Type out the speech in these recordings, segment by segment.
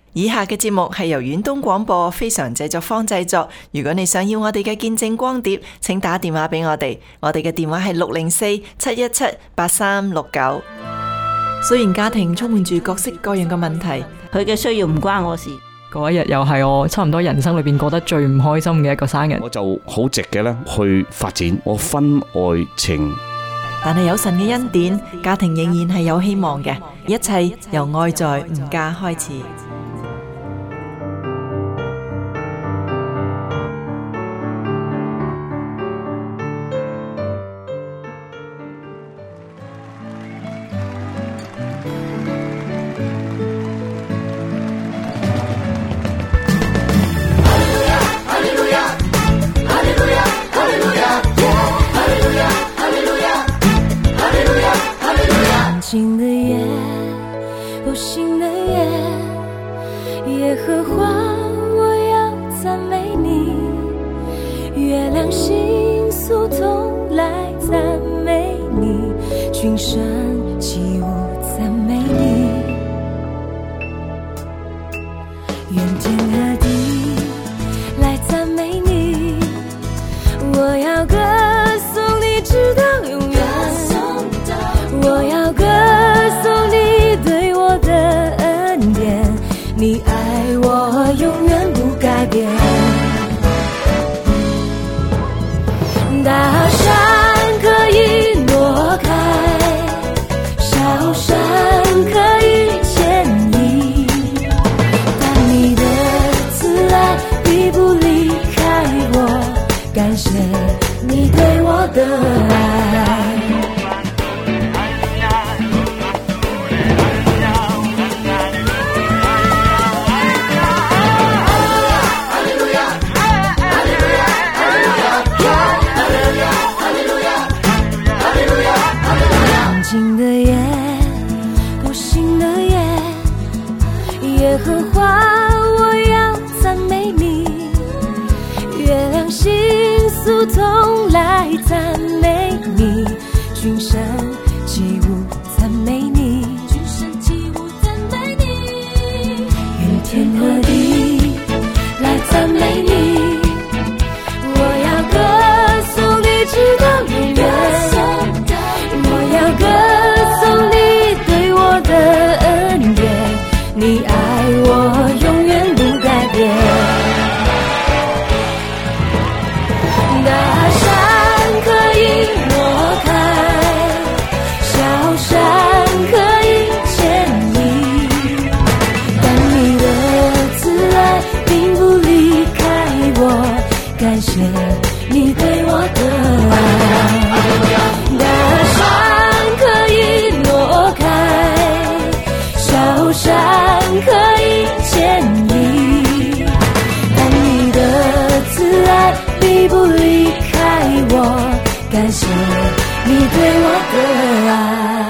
以下嘅節目係由遠東廣播非常製作坊製作。如果你想要我哋嘅見證光碟，請打電話俾我哋。我哋嘅電話係604-717-8369。雖然家庭充滿住各式各樣嘅問題， 佢嘅需要唔關我事。 嗰一日又係我差唔多人生裏邊過得最唔開心嘅一個生日。 我就好直嘅咧去發展我婚外情。 但係有神嘅恩典，家庭仍然係有希望嘅。一切由愛在吾家開始。 静的夜，不醒的夜，耶和华我要赞美你，月亮星宿同来赞美你，群山起舞赞美你，愿天和地来赞美你，我要歌颂你直到永远，我要歌颂你对我的恩典，你爱我永远不改变。大山可以挪开，小山可以迁移，但你的慈爱必不离开我，感谢你对我的爱。静的夜，不醒的夜，耶和华我要赞美你，月亮星宿同来赞美你，群山起舞赞美你，群山起舞赞美你，愿天和地来赞美你，我要歌颂你直到永远，我要歌颂你对我的恩典，你爱我永远不改变。大山可以挪开，小山可以迁移，但你的慈爱并不离开我，感谢你对我的爱。大山可以挪开，小山可以迁移，但你的慈爱必不离开我，感谢你对我的爱。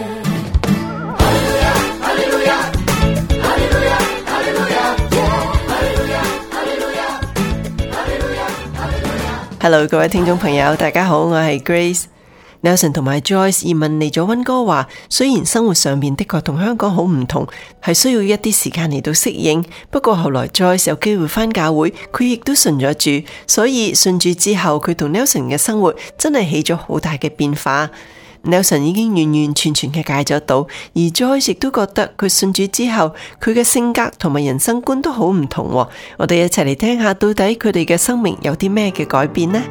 Hello， 各位聽眾朋友，大家好，我係 Grace。Nelson 同埋 Joyce 移民嚟咗溫哥華，雖然生活上面的確同香港好唔同，係需要一啲時間嚟到適應。不過後來 Joyce 有機會返教會，佢亦都信咗主，所以信主之後，佢同 Nelson 嘅生活真係起咗好大嘅變化。Nelson 已經完完全全嘅戒咗賭，而 Joyce 亦都覺得佢信主之後，佢嘅性格同埋人生觀都好唔同。我哋一齊嚟聽下，到底佢哋嘅生命有啲咩嘅改變呢？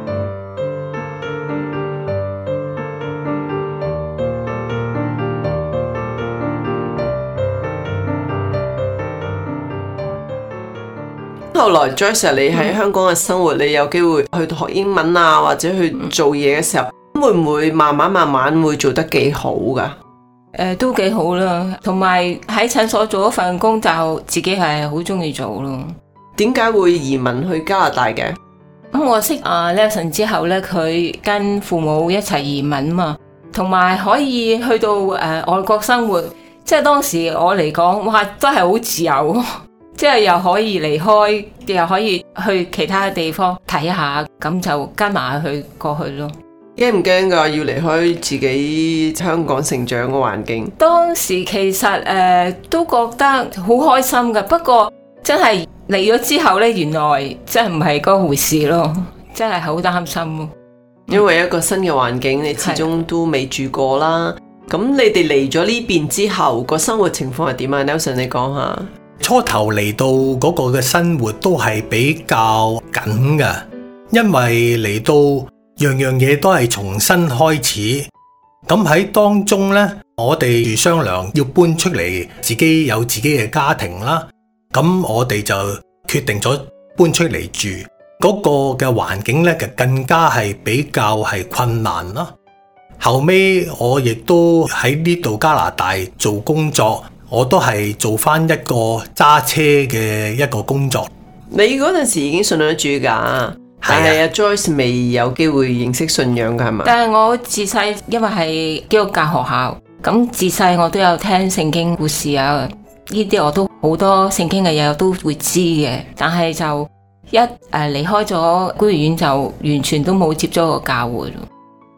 後來 Joyce 你喺香港嘅生活，你有機會去學英文啊，或者去做嘢嘅時候，會唔會慢慢會做得幾好㗎？ 都幾好啦，同埋喺診所做一份工就自己係好中意做咯。 點解會移民去加拿大嘅？ 咁我識Nelson 之後呢，佢跟父母一齊移民嘛，同埋可以去到外國生活，即係當時我嚟講，哇，真係好自由，即係又可以離開，又可以去其他地方睇下，咁就跟埋去過去咯。 驚唔驚㗎？要離開自己香港成長嘅環境？ 當時其實都覺得好開心㗎，不過真係嚟咗之後呢，原來真係唔係嗰回事咯，真係好擔心咯。 因為一個新嘅環境，你始終都未住過啦。咁你哋嚟咗呢邊之後，個生活情況係點啊 ？Nelson， 你講下。 初頭嚟到嗰個嘅生活都係比較緊㗎，因為嚟到樣樣嘢都係重新開始。咁喺當中呢，我哋商量要搬出嚟，自己有自己嘅家庭啦。咁我哋就決定咗搬出嚟住。嗰個嘅環境呢，就更加係比較係困難啦。後尾我亦都喺呢度加拿大做工作，我都係做翻一個揸車嘅一個工作。 你嗰陣時已經信咗主噶，但係阿 Joyce 未有機會認識信仰噶係嘛？ 但係我自細因為係基督教學校，咁自細我都有聽聖經故事啊，呢啲我都好多聖經嘅嘢我都會知嘅。但係就一離開咗孤兒院就完全都冇接觸過教會咯。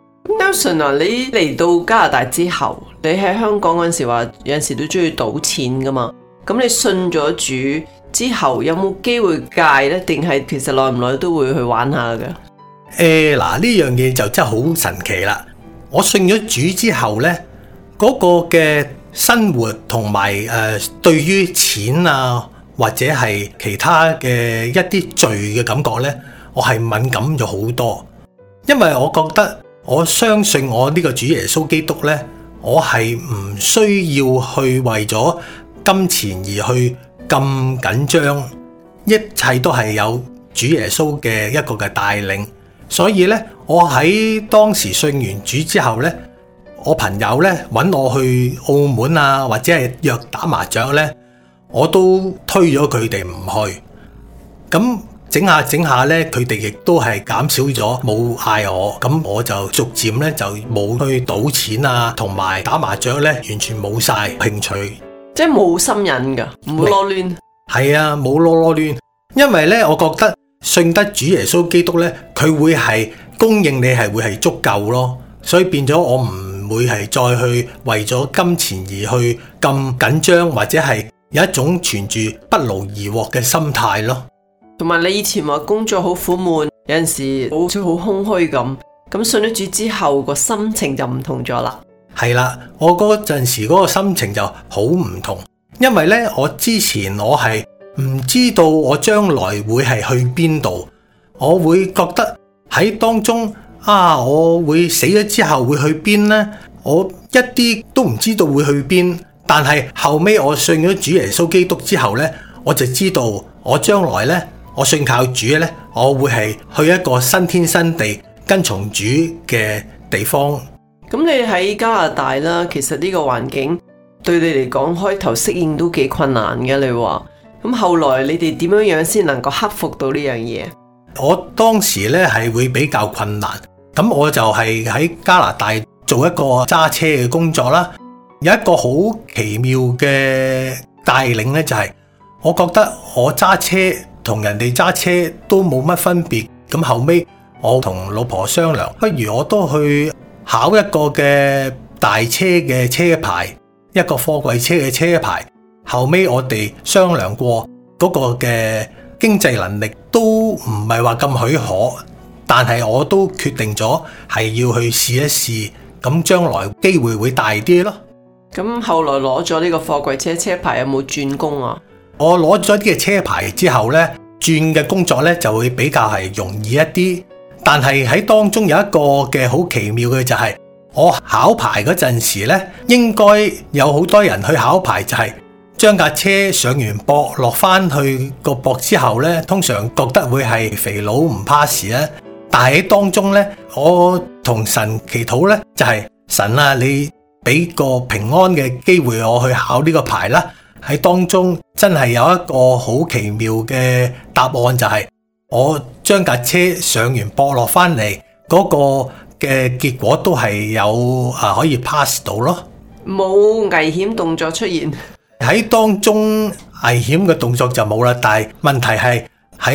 Nelson 啊，你嚟到加拿大之後，你喺香港嗰陣時話有陣時都中意賭錢噶嘛？咁你信咗主之後，有冇機會戒呢？定係其實耐唔耐都會去玩下噶？ 嗱，呢樣嘢就真係好神奇啦！我信咗主之後呢，嗰個嘅生活同埋對於錢啊或者係其他嘅一啲罪嘅感覺呢，我係敏感咗好多，因為我覺得。我相信我呢個主耶穌基督呢，我係唔需要去為咗金錢而去咁緊張，一切都係有主耶穌嘅一個嘅帶領。所以呢，我喺當時信完主之後呢，我朋友呢揾我去澳門啊，或者係約打麻雀呢，我都推咗佢哋唔去。咁整下呢，佢哋亦都係減少咗，冇嗌我，咁我就逐漸呢，就冇去賭錢啊，同埋打麻雀呢，完全冇晒興趣， 即係冇心癮噶，唔會囉攣。係啊，冇囉攣，因為呢，我覺得信得主耶穌基督呢，佢會係供應你係會係足夠咯，所以變咗我唔會係再去為咗金錢而去咁緊張，或者係有一種存住不勞而獲嘅心態咯。 同埋你以前話工作好苦悶，有陣時好似好空虛咁信咗主之後個心情就唔同咗啦。 係啦，我嗰陣時嗰個心情就好唔同，因為呢，我之前我係唔知道我將來會係去邊度，我會覺得喺當中我會死咗之後會去邊呢？我一啲都唔知道會去邊，但係後尾我信咗主耶穌基督之後呢，我就知道我將來呢。我信靠主呢，我會係去一個新天新地跟從主嘅地方。 咁你喺加拿大啦，其實呢個環境對你嚟講開頭適應都幾困難嘅，你話咁後來你哋點樣先能夠克服到呢樣嘢？ 我當時呢係會比較困難，咁我就係喺加拿大做一個揸車嘅工作啦。有一個好奇妙嘅帶領呢，就係我覺得我揸車同人哋揸車都冇乜分別，咁後尾我同老婆商量，不如我都去考一個嘅大車嘅車牌，一個貨櫃車嘅車牌。後尾我哋商量過嗰個嘅經濟能力都唔係話咁許可，但係我都決定咗係要去試一試，咁將來機會會大啲咯。 咁後來攞咗呢個貨櫃車車牌有冇轉工啊？ 我攞咗啲嘅車牌之後呢，轉嘅工作呢就會比較係容易一啲，但係喺當中有一個嘅好奇妙嘅就係，我考牌嗰陣時呢，應該有好多人去考牌，就係將架車上完駁落翻去個駁之後呢，通常覺得會係肥佬唔 pass 啊，但係喺當中呢，我同神祈禱呢，就係神啊，你俾個平安嘅機會我去考呢個牌啦。喺當中真係有一個好奇妙嘅答案，就係我將架車上完駁落翻嚟嗰個嘅結果都係有可以 pass 到咯， 冇危險動作出現。 喺當中危險嘅動作就冇啦，但係問題係喺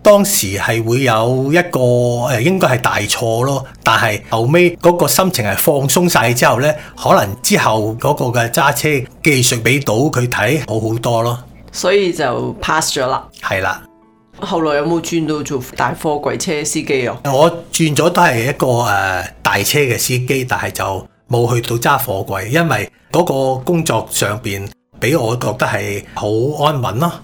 當時係會有一個應該係大錯咯，但係後尾嗰個心情係放鬆晒之後呢，可能之後嗰個嘅揸車技術俾到佢睇好多咯， 所以就 pass 咗啦。 係啦。 後來有冇轉到做大貨櫃車司機啊？ 我轉咗都係一個大車嘅司機，但係就冇去到揸貨櫃，因為嗰個工作上邊俾我覺得係好安穩咯。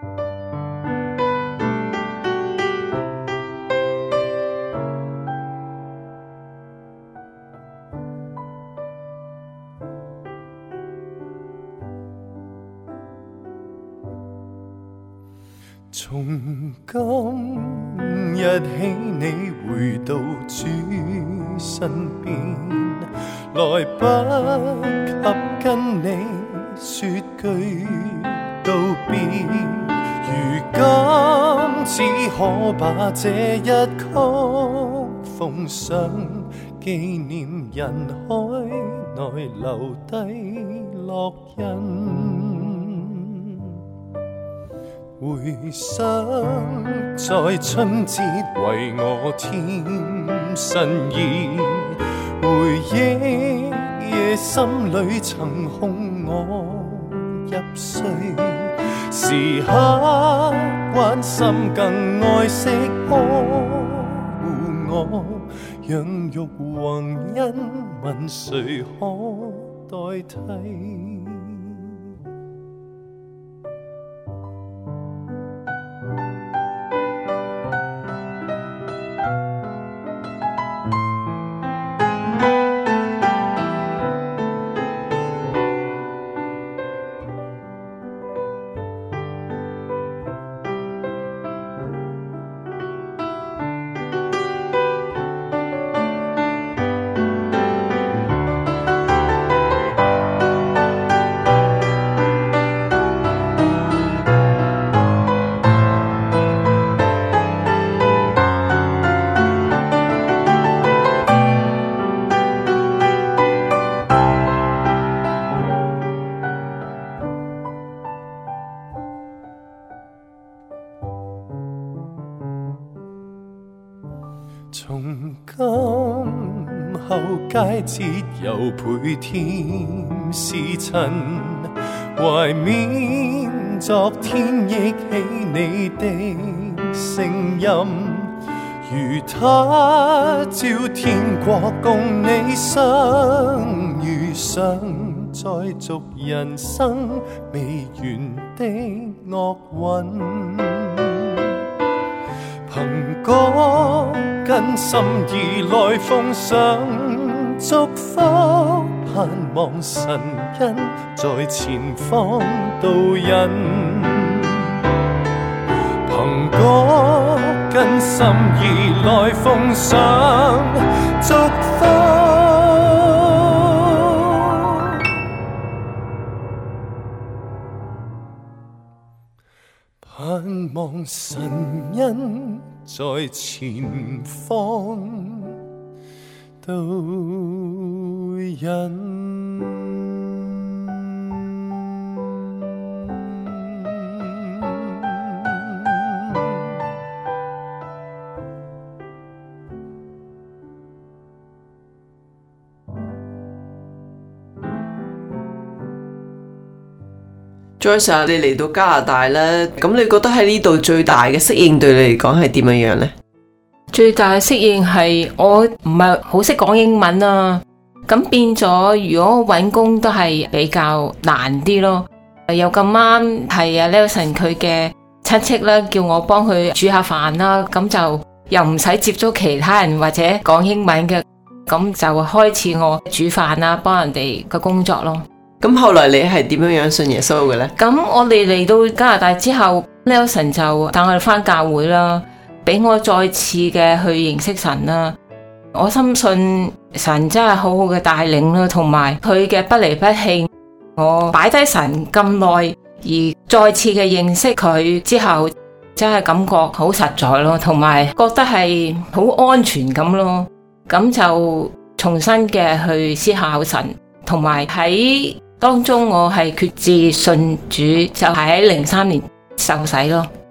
從今日起，你回到主身邊，來不及跟你說句道別，如今只可把這一曲奉上，紀念人海內留低烙印。回想在春節為我添新意，回憶夜深裏曾哄我入睡，時刻關心更愛惜呵護我，養育宏恩，問誰可代替？從今後佳節又倍添時辰，懷緬昨天憶起你的聲音，如他朝天國共你相遇上，再續人生未完的樂韻。憑歌跟心意來奉上祝福，盼望神恩在前方導引。憑歌跟心意來奉上祝福，盼望神恩在前方導引。 Joyce， 你嚟到加拿大啦，咁你覺得喺呢度最大嘅適應對你嚟講係點樣呢？ 最大嘅適應係我唔係好識講英文啊，咁變咗如果揾工都係比較難啲咯。又咁啱係阿 Nelson 佢嘅親戚啦，叫我幫佢煮下飯啦，咁就又唔使接觸其他人或者講英文嘅，咁就開始我煮飯啦，幫人哋嘅工作咯。 咁後來你係點樣信耶穌嘅呢？ 咁我哋嚟到加拿大之後 Nelson 就帶我哋返教會啦，俾我再次嘅去認識神啦。我深信神真係好好嘅帶領啦，同埋佢嘅不離不棄。我擺低神咁耐，而再次嘅認識佢之後，真係感覺好實在咯，同埋覺得係好安全咁咯。咁就重新嘅去思考神，同埋喺當中我係決志信主，就係喺03年受洗咯。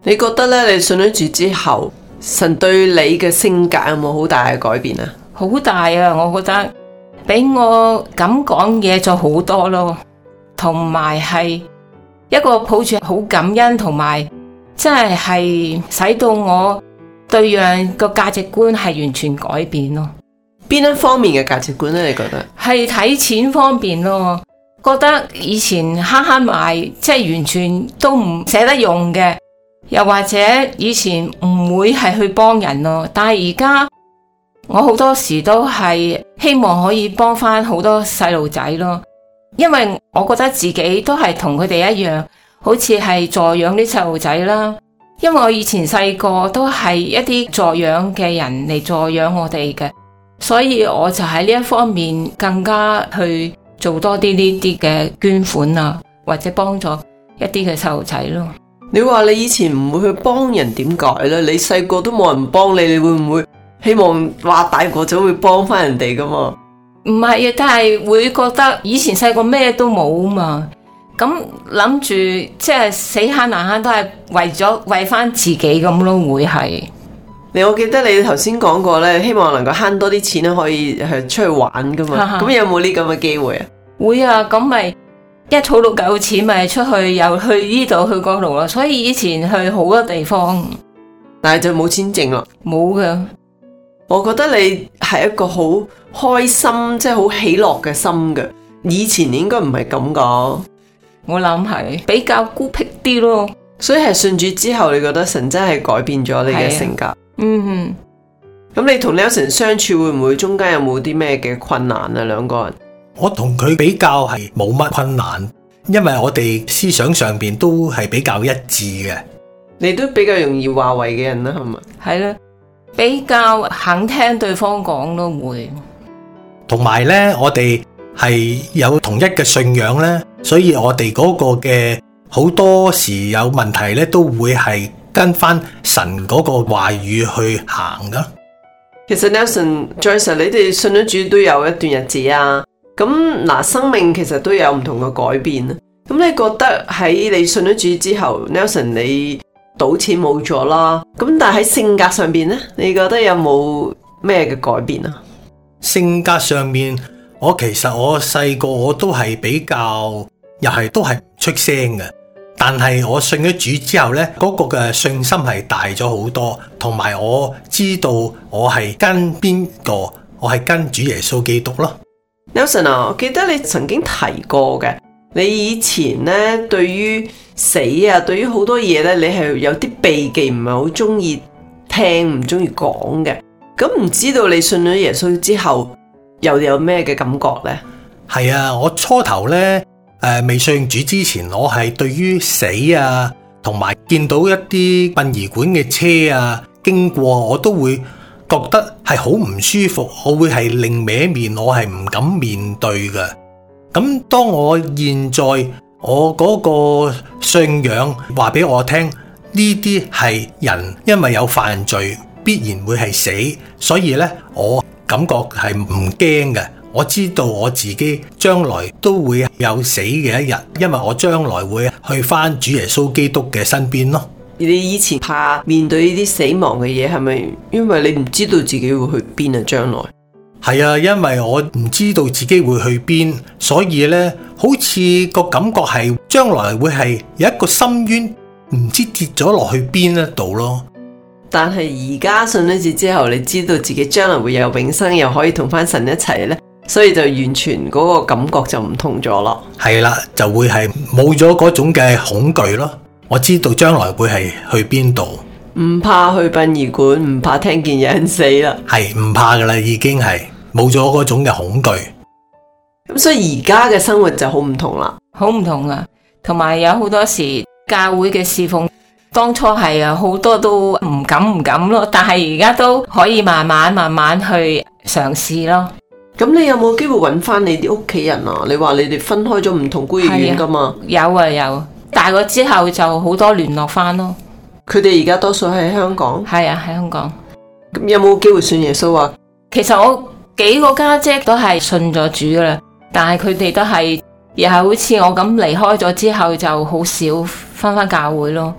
你覺得咧，你信咗主之後，神對你嘅性格有冇好大嘅改變啊？ 好大啊！我覺得俾我咁講嘢咗好多咯，同埋係一個抱住好感恩，同埋真係使到我對樣個價值觀係完全改變咯。 邊一方面嘅價值觀咧？你覺得係睇錢方面咯，覺得以前慳慳買，即係完全都唔捨得用嘅，又或者以前唔會係去幫人咯，但係而家我好多時都係希望可以幫翻好多細路仔咯，因為我覺得自己都係同佢哋一樣，好似係助養啲細路仔啦。因為我以前細個都係一啲助養嘅人嚟助養我哋嘅，所以我就喺呢一方面更加去做多啲呢啲嘅捐款啊，或者幫助一啲嘅細路仔咯。 你話你以前唔會去幫人，點解咧？你細個都冇人幫你，你會唔會希望話大個咗會幫翻人哋噶嘛？ 唔係啊，但係會覺得以前細個咩都冇啊嘛，咁諗住即係死慳難慳都係為翻自己咁咯，會係。 我記得你頭先講過咧，希望能夠慳多啲錢咧，可以出去玩噶嘛？咁有冇呢咁嘅機會啊？ 會啊，咁咪一儲到夠錢，咪出去又去呢度去嗰度咯。所以以前去好多地方， 但係就冇錢剩咯。 冇噶。 我覺得你係一個好開心，即係好喜樂嘅心嘅。以前應該唔係咁講， 我諗係比較孤僻啲咯。 所以係信主之後，你覺得神真係改變咗你嘅性格。 嗯， 咁你同 Nelson 相處會唔會中間有冇啲咩嘅困難啊？兩個人， 我同佢比較係冇乜困難，因為我哋思想上邊都係比較一致嘅。 你都比較容易話為嘅人啦，係咪？ 係咯，比較肯聽對方講都會。 同埋呢，我哋係有同一嘅信仰呢，所以我哋嗰個嘅好多時有問題呢，都會係跟翻神嗰個話語去行噶。 其實 Nelson、Joyce， 你哋信咗主都有一段日子啊。咁嗱，生命其實都有唔同嘅改變啊。咁你覺得喺你信咗主之後 ，Nelson 你賭錢冇咗啦。咁但係喺性格上邊呢，你覺得有冇咩嘅改變啊？ 性格上面，我其實我細個我都係比較，又係都係唔出聲嘅。但係我信咗主之後呢，嗰個嘅信心係大咗好多，同埋我知道我係跟邊個，我係跟主耶穌基督咯。 Nelson 啊，我記得你曾經提過嘅，你以前呢對於死啊，對於好多嘢呢，你係有啲避忌，唔係好中意聽，唔中意講嘅。咁唔知道你信咗耶穌之後，又有咩嘅感覺呢？ 係啊，我初頭呢，未信主之前，我係對於死啊，同埋見到一啲殯儀館嘅車啊經過，我都會覺得係好唔舒服，我會係另歪面，我係唔敢面對嘅。咁當我現在我嗰個信仰話俾我聽，呢啲係人因為有犯罪必然會係死，所以呢，我感覺係唔驚嘅。我知道我自己將來都會有死嘅一日，因為我將來會去返主耶穌基督嘅身邊咯。 你以前怕面對呢啲死亡嘅嘢，係咪因為你唔知道自己會去邊啊？將來係啊，因為我唔知道自己會去邊，所以呢，好似個感覺係將來會係有一個深淵，唔知跌咗落去邊一度咯。 但係而家信咗主之後，你知道自己將來會有永生，又可以同返神一齊呢，所以就完全嗰個感覺就唔同咗咯。 係啦，就會係冇咗嗰種嘅恐懼咯。我知道將來會係去邊度， 唔怕去殯儀館，唔怕聽見有人死啦， 係唔怕噶啦，已經係冇咗嗰種嘅恐懼。 咁所以而家嘅生活就好唔同啦， 好唔同啊！同埋有好多時教會嘅侍奉，當初係啊好多都唔敢咯，但係而家都可以慢慢去嘗試咯。 咁你有冇機會揾翻你啲屋企人啊？你話你哋分開咗唔同孤兒院噶嘛？ 有啊有，大個之後就好多聯絡翻咯。 佢哋而家多數喺香港？ 係啊，喺香港。 咁有冇機會信耶穌啊？ 其實我幾個家姐都係信咗主噶啦，但係佢哋都係又係好似我咁離開咗之後就好少翻教會咯。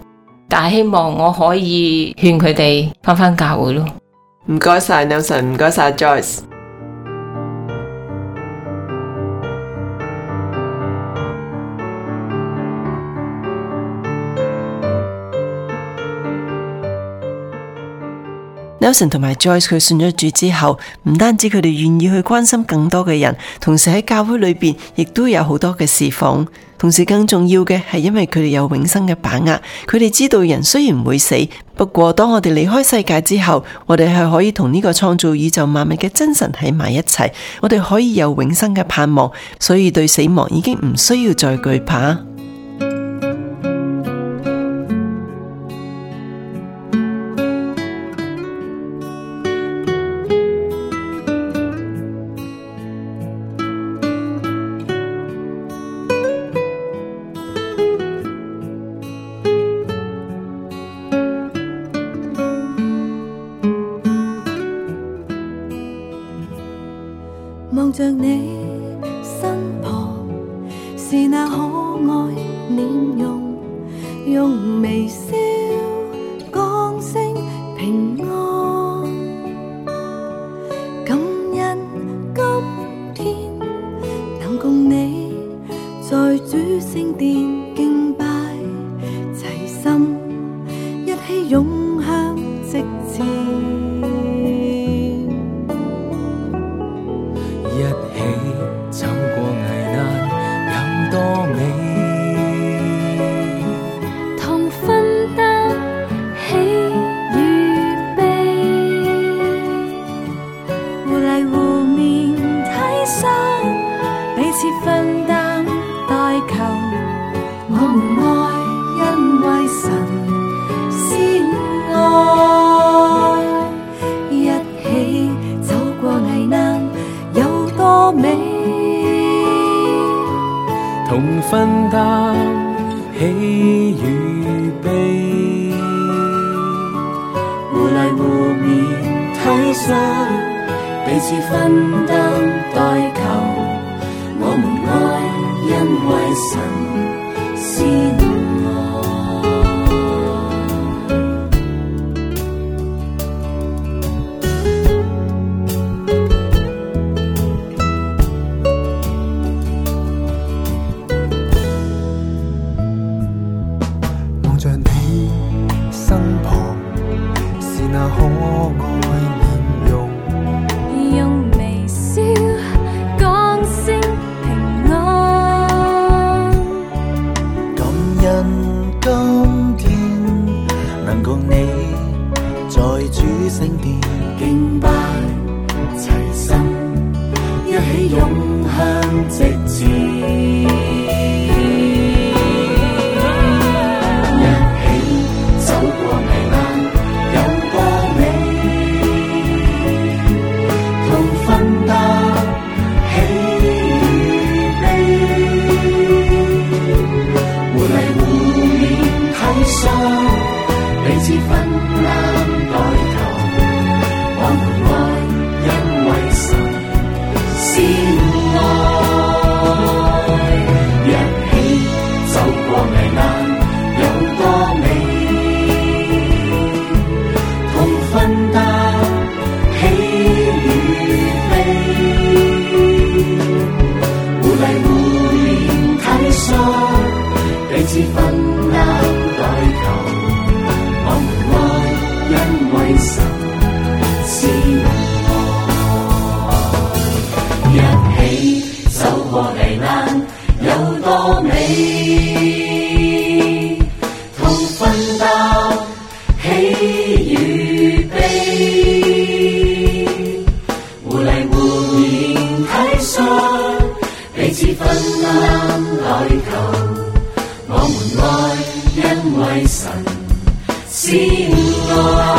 但係希望我可以勸佢哋返教會咯。 唔該晒 Nelson， 唔該晒 Joyce。Nelson 同埋 Joyce 佢信咗主之後，唔單止佢哋願意去關心更多嘅人，同時喺教會裏邊亦都有好多嘅侍奉。同時更重要嘅係因為佢哋有永生嘅把握，佢哋知道人雖然唔會死，不過當我哋離開世界之後，我哋係可以同呢個創造宇宙萬物嘅真神喺埋一齊，我哋可以有永生嘅盼望，所以對死亡已經唔需要再懼怕。 望着你身旁，是那可愛臉容，用微笑講聲平安。感恩今天能共你在主聖殿敬拜，齊心一起湧向直前。 一起走過危難有多美， 同分擔喜與悲，互勵互勉體恤，彼此分擔代求。我們愛，因為神先愛，一起走過危難有多美， 同分擔喜與悲， 互勵互勉體恤，彼此分擔代求。我們愛，因為神先愛。 望着你身旁，是那可愛面容， 用微笑講聲平安。 感恩今天能共你在主聖殿敬拜，齊心一起湧向直前。 彼此分擔代求，我們愛，因為神先愛。一起走過危難有多美，同分擔喜與悲，互勵互勉體恤，彼此分擔代求。因為神先愛，一起走過危難有多美，同分擔喜與悲，互勵互勉體恤，彼此分擔代求。我們愛，因為神先愛，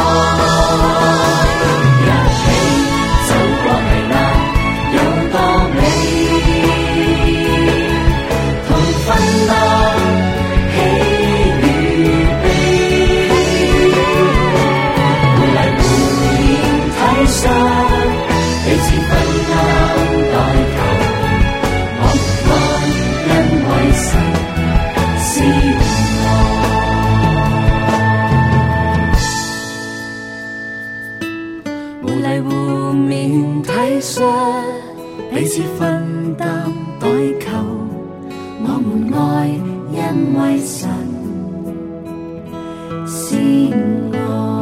一起走過危難有多美，同分擔喜與悲，互勵互勉體恤，彼此分擔代求。我們愛，因為神先愛。 是分擔代求，我們愛，因為神是愛。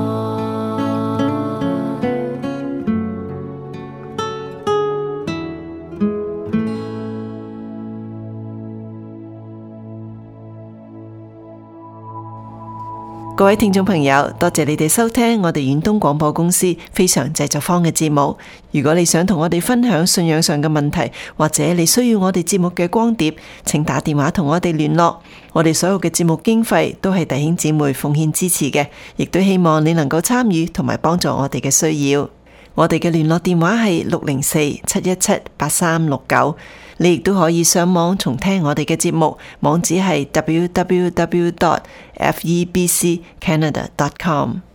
各位聽眾朋友，多謝你哋收聽我哋遠東廣播公司非常製作坊嘅節目。如果你想同我哋分享信仰上嘅問題，或者你需要我哋節目嘅光碟，請打電話同我哋聯絡。我哋所有嘅節目經費都係弟兄姊妹奉獻支持嘅，亦都希望你能夠參與同埋幫助我哋嘅需要。我哋嘅聯絡電話係604-717-8369。你亦都可以上網重聽我哋嘅節目，網址係www.febccanada.com。